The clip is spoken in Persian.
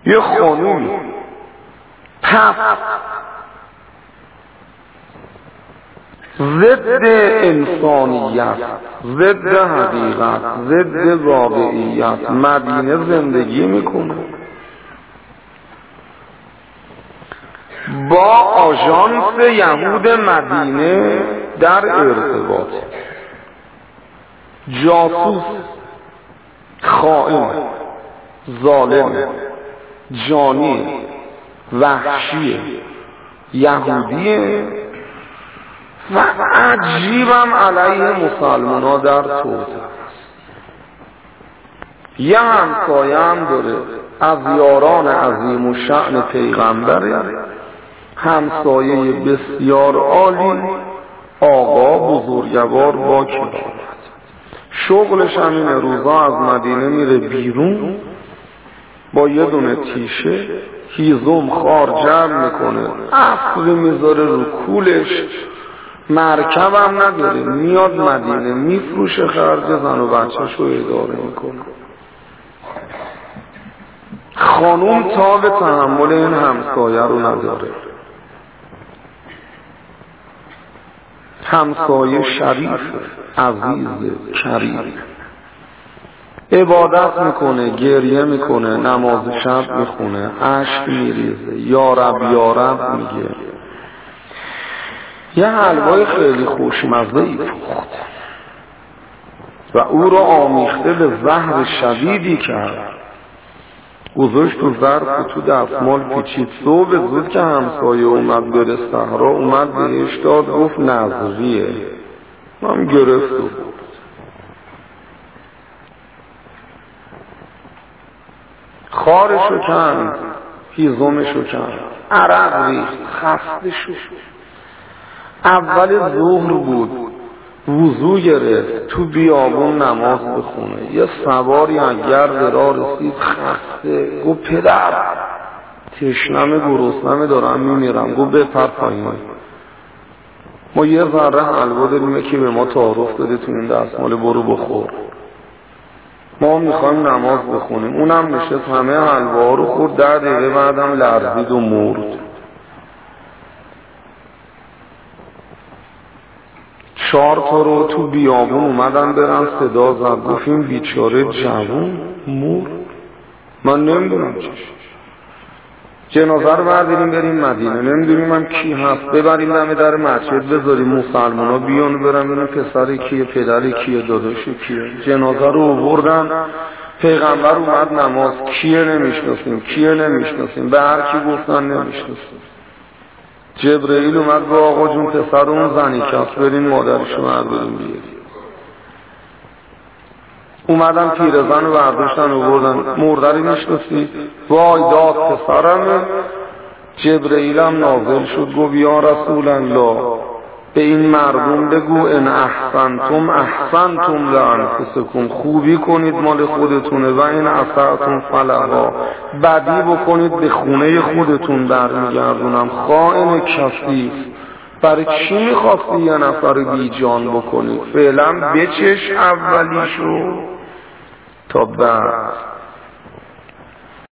یه خانومی پس ضد انسانیت، ضد حقیقت، ضد واقعیت مدینه زندگی میکنه، با آژانس یهود مدینه در ارتباط، جاسوس، خائن، ظالم، جانی، وحشی، یهودیه و عجیبم علیه مسلمان ها در توت. یه همسایه هم داره از یاران عظیم و شأن پیغمبره، همسایه بسیار عالی، آقا بزرگوار با کرامت. شغلش همینه، روزا از مدینه میره بیرون با یه دونه تیشه هیزم خار جمع میکنه، افری میذاره رو کولش، مرکب هم نداره، میاد مدینه میفروشه، خرج زن و بچه‌ش رو اداره میکنه. خانوم تا به تحمل این همسایه رو نداره. همسایه شریف، عزیز، کریم، عبادت میکنه، گریه میکنه، نماز شب میخونه، اشک میریزه، یارب یارب میگه. یه حلوای خیلی خوشمزه‌ای پخت و او را آمیخته به زهر شدیدی کرد، گذاشت تو ظرف و تو دستمال پیچید. صبح زود که همسایه اومد بره صحرا، اومد بهش داد، گفت نظریه. من گرفت و بود. خارشو کند، هیزمشو کند، عرق ریخت، خسته شد. اول ظهر بود، وضو گرفت، تو بیابون نماز بخونه. یه سواری اگر را رسید، خسته، گفت پدر تشنمه گرسنمه دارم میمیرم. گفت بپر پایین، ما یه ذره حلوا داریم که به ما تعارف داده تو این دستمال، برو بخور، ما میخوایم نماز بخونیم. اونم نشست همه حلوا رو خورد، 10 دقیقه بعدم لرزید و مرد. 4 تا رو تو بیابون اومدن برن صدا زد، گفت این بیچاره جوون مرد، من نمیدونم چیش. جنازه رو برداریم بریم مدینه، نمیدونیم هم کی هست، ببریم دم در مسجد بذاریم مسلمان ها بیان برن ببینن پسر کیه، پدر کیه، داداش کیه. جنازه رو آوردن، پیغمبر اومد نماز، کیه نمیشناسیم، کیه نمیشناسیم، به هر کی گفتن نمیشناسیم. جبرئیل اومد با آقا جون پسر اون زنی کس، برین مادرشو برداریم بیاریم. اومدن پیرزن رو برداشتن و بردن، مردری میشناسی؟ وای داد پسرمه. جبرئیل هم نازل شد، گفت یا رسول الله به این مردم بگو ان احسنتم احسنتم لانفسکم، خوبی کنید مال خودتونه، و این اسأتم فلها، بدی بکنید به خونه خودتون برمیگردونم. خائن کثیف، برای چی میخواستی یه نفر بی جان بکنی؟ فعلا بچش اولیشو تا بعد